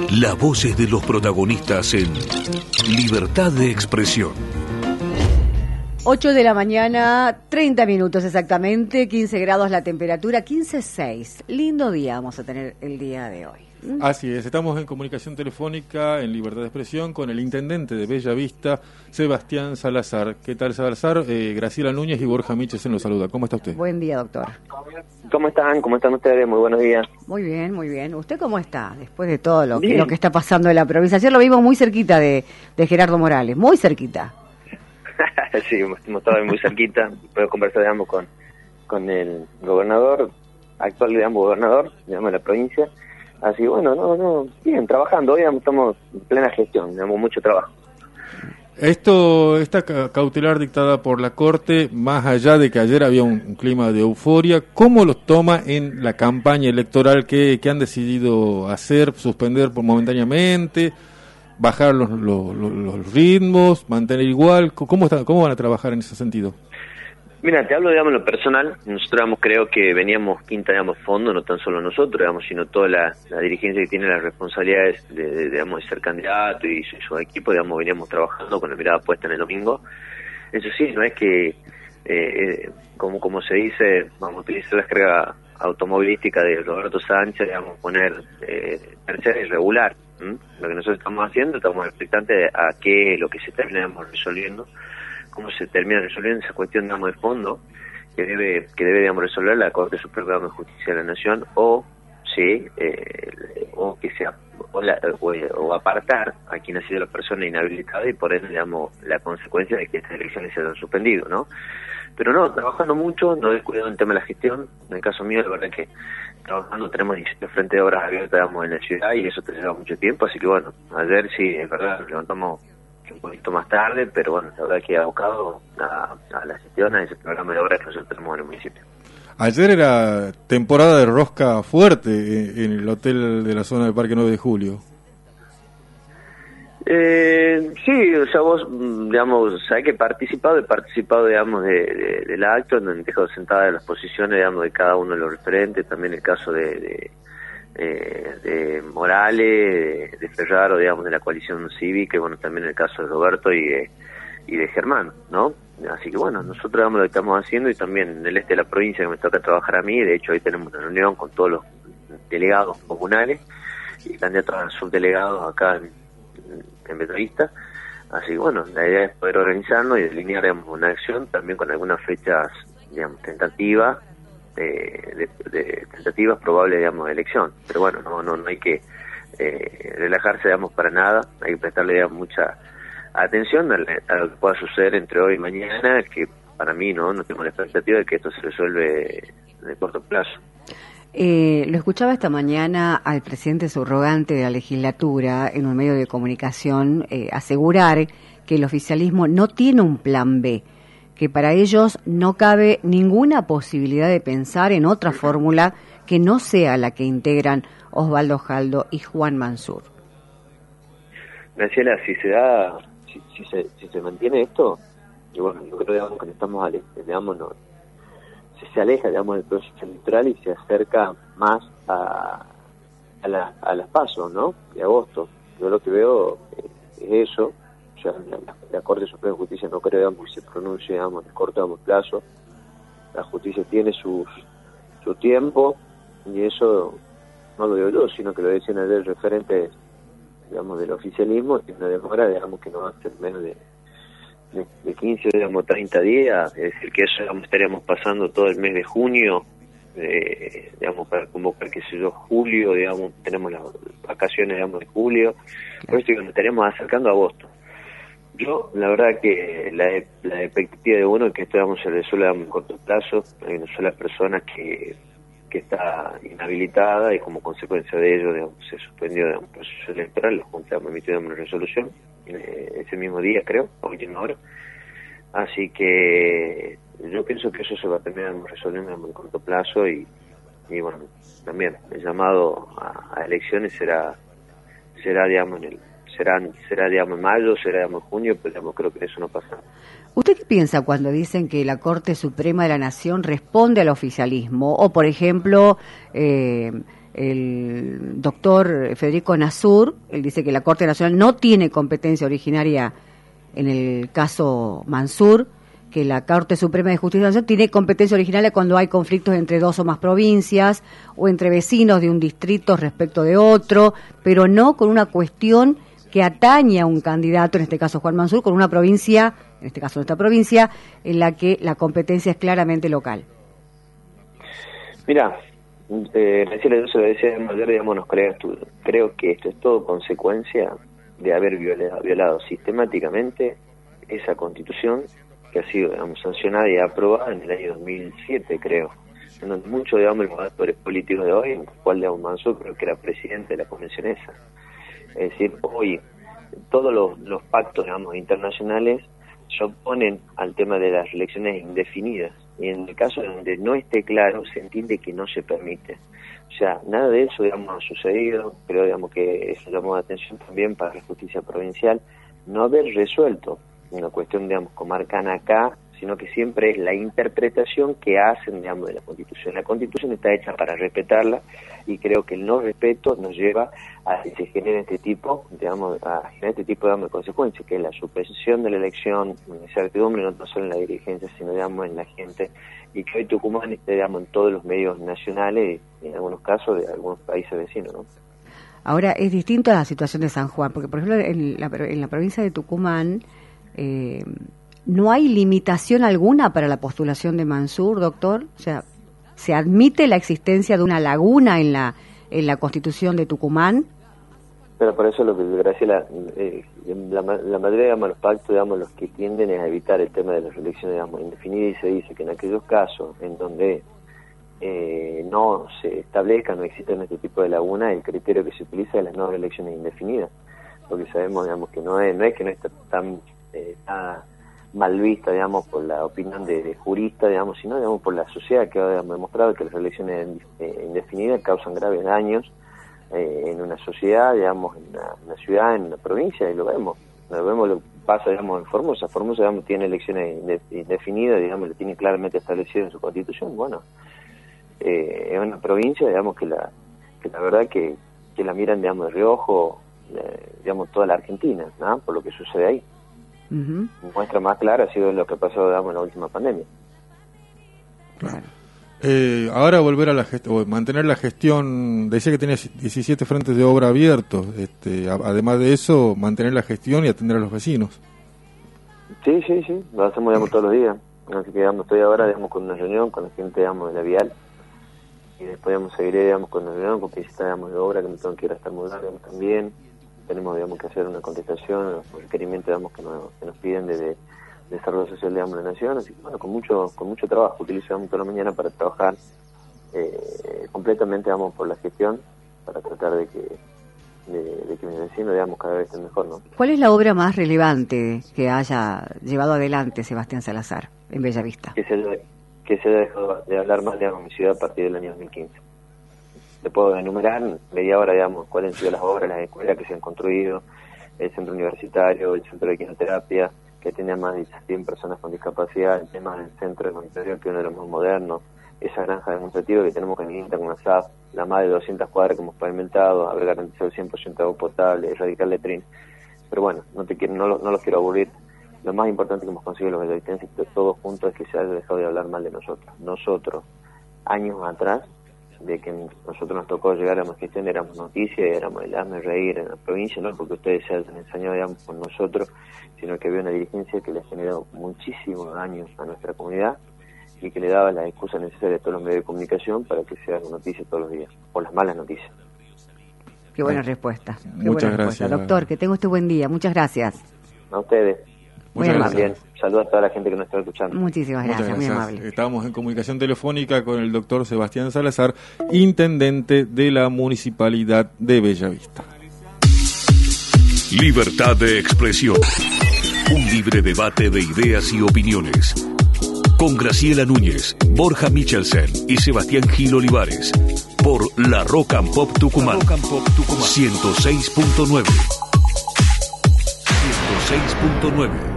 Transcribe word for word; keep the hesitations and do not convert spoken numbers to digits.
Las voces de los protagonistas en Libertad de Expresión. ocho de la mañana, treinta minutos exactamente, quince grados la temperatura, quince punto seis. Lindo día vamos a tener el día de hoy. Así es, estamos en comunicación telefónica en Libertad de Expresión con el intendente de Bella Vista, Sebastián Salazar. ¿Qué tal, Salazar? Eh, Graciela Núñez y Borja Michesen los saluda. ¿Cómo está usted? Buen día, doctor. ¿Cómo están? ¿Cómo están ustedes? Muy buenos días. Muy bien, muy bien. ¿Usted cómo está después de todo lo, lo que está pasando en la provincia? Ayer lo vimos muy cerquita de, de Gerardo Morales, muy cerquita. Sí, hemos estado muy cerquita. Puedo conversar, digamos, con, con el gobernador, actual, digamos, gobernador, digamos, de la provincia. Así, bueno, no, no, bien, trabajando, hoy estamos en plena gestión, tenemos mucho trabajo. Esto, esta cautelar dictada por la Corte, más allá de que ayer había un, un clima de euforia, ¿cómo los toma en la campaña electoral? ¿Qué, qué han decidido hacer? ¿Suspender por momentáneamente? ¿Bajar los, los, los ritmos? ¿Mantener igual? ¿Cómo, está, ¿Cómo van a trabajar en ese sentido? Mira, te hablo, digamos, en lo personal. Nosotros, digamos, creo que veníamos quinta, digamos, fondo, no tan solo nosotros, digamos, sino toda la, la dirigencia que tiene las responsabilidades de, de, digamos, de ser candidato y su, su equipo, digamos, veníamos trabajando con la mirada puesta en el domingo. Eso sí, no es que, eh, como como se dice, vamos a utilizar la carga automovilística de Roberto Sánchez, digamos, poner eh, tercera y regular. ¿Mm? Lo que nosotros estamos haciendo, estamos expectantes a qué es lo que se termina resolviendo, cómo se termina resolviendo esa cuestión, digamos, de fondo que debe que debe digamos, resolver la Corte Suprema de Justicia de la Nación, o sí eh, o que sea o, la, o, o apartar a quien ha sido la persona inhabilitada y por ende, digamos, la consecuencia de que estas elecciones se hayan suspendido, ¿no? Pero no, trabajando mucho, no descuidando el tema de la gestión. En el caso mío, la verdad que trabajando tenemos diecisiete frente de obras abiertas, digamos, en la ciudad, y eso te lleva mucho tiempo, así que bueno, ayer sí, es verdad, nos levantamos un poquito más tarde, pero bueno, la verdad que ha abocado a, a la gestión, a ese programa de obras que nosotros tenemos en el municipio. Ayer era temporada de rosca fuerte en el hotel de la zona del Parque nueve de Julio. Eh, sí, o sea, vos, digamos, sabés que he participado, he participado, digamos, de, de, del acto, donde he dejado sentadas las posiciones, digamos, de cada uno de los referentes, también el caso de, de, eh, de Morales, de, de Ferraro, digamos, de la coalición cívica, y bueno, también el caso de Roberto y de, y de Germán, ¿no? Así que bueno, nosotros, digamos, lo que estamos haciendo, y también en el este de la provincia que me toca trabajar a mí, de hecho hoy tenemos una reunión con todos los delegados comunales y candidatos a subdelegados acá en en Betavista, así que bueno, la idea es poder organizarnos y delinear, digamos, una acción también con algunas fechas, digamos, tentativas, de, de, de tentativas probables, digamos, de elección, pero bueno, no no, no hay que eh, relajarse, digamos, para nada, hay que prestarle, digamos, mucha atención a, a lo que pueda suceder entre hoy y mañana, que para mí no, no tengo la expectativa de que esto se resuelve de corto plazo. Eh, lo escuchaba esta mañana al presidente subrogante de la legislatura en un medio de comunicación eh, asegurar que el oficialismo no tiene un plan B, que para ellos no cabe ninguna posibilidad de pensar en otra fórmula que no sea la que integran Osvaldo Jaldo y Juan Mansur. Graciela, si se da, si, si, se, si se mantiene esto, y bueno, yo creo, digamos, que estamos al este, digamos, no, si se aleja, digamos, del proceso electoral y se acerca más a, a, la, a las pasos, ¿no?, de agosto. Yo lo que veo es, es eso. Ya la, la Corte Suprema de Justicia no creo, digamos, que se pronuncie, digamos, en corto, digamos, plazo. La justicia tiene sus su tiempo, y eso no lo digo yo, sino que lo decían ayer referentes, digamos, del oficialismo, que una demora, digamos, que no va a ser menos de De, de quince, digamos, treinta días, es decir, que eso, digamos, estaríamos pasando todo el mes de junio, eh, digamos, para convocar, qué sé yo, julio, digamos, tenemos las vacaciones, digamos, de julio, por eso, digamos, estaríamos acercando a agosto. Yo, la verdad que la, la expectativa de uno es que esto, digamos, se resuelva en corto plazo. Hay una sola persona que, que está inhabilitada, y como consecuencia de ello, digamos, se suspendió, digamos, el proceso electoral. La Junta me emitió, digamos, una resolución eh, ese mismo día, creo, a última hora. Así que yo pienso que eso se va a terminar resolviendo en corto plazo, y, y bueno, también el llamado a, a elecciones será, será digamos, en el, será, será, digamos, en mayo, será, digamos, en junio, pero digamos, creo que eso no pasa. ¿Usted qué piensa cuando dicen que la Corte Suprema de la Nación responde al oficialismo? O, por ejemplo, eh, el doctor Federico Nasur. Él dice que la Corte Nacional no tiene competencia originaria en el caso Mansur, que la Corte Suprema de Justicia Nacional tiene competencia originaria cuando hay conflictos entre dos o más provincias o entre vecinos de un distrito respecto de otro, pero no con una cuestión que atañe a un candidato, en este caso Juan Mansur, con una provincia, en este caso nuestra provincia, en la que la competencia es claramente local. Mira, eh, recién eso lo decía ayer, digamos, los colegas, creo que esto es todo consecuencia de haber violado, violado sistemáticamente esa Constitución que ha sido, digamos, sancionada y aprobada en el año dos mil siete, creo, en donde muchos, digamos, los actores políticos de hoy, en el cual, digamos, Mansur creo que era presidente de la convención esa. Es decir, hoy todos los, los pactos, digamos, internacionales se oponen al tema de las elecciones indefinidas, y en el caso donde no esté claro se entiende que no se permite. O sea, nada de eso, digamos, ha sucedido, pero digamos que eso llamó la atención también para la justicia provincial, no haber resuelto una cuestión, digamos, comarcana acá, sino que siempre es la interpretación que hacen, digamos, de la Constitución. La Constitución está hecha para respetarla, y creo que el no respeto nos lleva a que se genere este tipo, digamos, a generar este tipo, digamos, de consecuencias, que es la suspensión de la elección, una incertidumbre no solo en la dirigencia, sino, digamos, en la gente, y que hoy Tucumán esté, digamos, en todos los medios nacionales y en algunos casos de algunos países vecinos, ¿no? Ahora, es distinto a la situación de San Juan, porque, por ejemplo, en la, en la provincia de Tucumán, eh, ¿no hay limitación alguna para la postulación de Mansur, doctor? O sea, ¿se admite la existencia de una laguna en la en la Constitución de Tucumán? Pero por eso lo que, Graciela, eh, la, la mayoría de los pactos, digamos, los que tienden es a evitar el tema de las elecciones, digamos, indefinidas, y se dice que en aquellos casos en donde eh, no se establezca, no existen este tipo de laguna, el criterio que se utiliza es las no elecciones indefinidas, porque sabemos, digamos, que no es, no es que no está tan... Eh, está mal vista, digamos, por la opinión de, de juristas, digamos, sino, digamos, por la sociedad, que ha demostrado que las elecciones eh, indefinidas causan graves daños eh, en una sociedad, digamos, en una, una ciudad, en una provincia, y lo vemos. Lo vemos, lo pasa, digamos, en Formosa. Formosa, digamos, tiene elecciones indefinidas, digamos, lo tiene claramente establecido en su Constitución. Bueno, eh, es una provincia, digamos, que la que la verdad que, que la miran, digamos, de reojo, eh, digamos, toda la Argentina, ¿no? Por lo que sucede ahí. Uh-huh. Muestra más clara ha sido lo que pasó, digamos, en la última pandemia. Claro. Eh, ahora volver a la gestión, mantener la gestión, decía que tenía diecisiete frentes de obra abiertos, este, a, además de eso, mantener la gestión y atender a los vecinos. Sí, sí, sí, lo hacemos, digamos, todos los días. Así que, digamos, estoy ahora, digamos, con una reunión con la gente, digamos, de la Vial, y después, digamos, seguiré, digamos, con una reunión con visitas, digamos, de obra que me tengo que ir a estar mudando también. Tenemos, digamos, que hacer una contestación a los requerimientos, digamos, que nos, que nos piden de, de desarrollo social, digamos, de la nación. Así que, bueno, con mucho con mucho trabajo, utilizamos toda la mañana para trabajar eh, completamente, digamos, por la gestión, para tratar de que de, de que mis vecinos, digamos, cada vez estén mejor, ¿no? ¿Cuál es la obra más relevante que haya llevado adelante Sebastián Salazar en Bellavista? Que se haya, que se haya dejado de hablar más, digamos, mi ciudad a partir del año dos mil quince. Te puedo enumerar media hora, digamos, cuáles han sido las obras, las escuelas que se han construido, el centro universitario, el centro de quimioterapia, que tenía más de cien personas con discapacidad, el tema del centro de monitoreo, que es uno de los más modernos, esa granja demostrativa que tenemos en INTA con la S A F, la más de doscientas cuadras que hemos pavimentado, haber garantizado el cien por ciento de agua potable, erradicar letrín. Pero bueno, no te quiero, no, lo, no los quiero aburrir. Lo más importante que hemos conseguido los bellavistenses todos juntos es que se haya dejado de hablar mal de nosotros. Nosotros, años atrás, de que nosotros nos tocó llegar a la gestión, éramos noticias, éramos el hazme reír en la provincia, no porque ustedes se hayan ensañado, digamos, con nosotros, sino que había una dirigencia que le ha generado muchísimos daños a nuestra comunidad y que le daba las excusas necesarias a todos los medios de comunicación para que se hagan noticias todos los días, o las malas noticias. Qué buena respuesta. Qué Muchas buena gracias. Respuesta. Doctor, que tenga usted buen día. Muchas gracias. A ustedes. Muchas Muy gracias. bien. Saludos a toda la gente que nos está escuchando. Muchísimas Muchas gracias, gracias. muy amable. Estábamos en comunicación telefónica con el doctor Sebastián Salazar, intendente de la Municipalidad de Bellavista. Libertad de expresión. Un libre debate de ideas y opiniones. Con Graciela Núñez, Borja Michelsen y Sebastián Gil Olivares. Por La Rock and Pop Tucumán. ciento seis punto nueve. ciento seis punto nueve.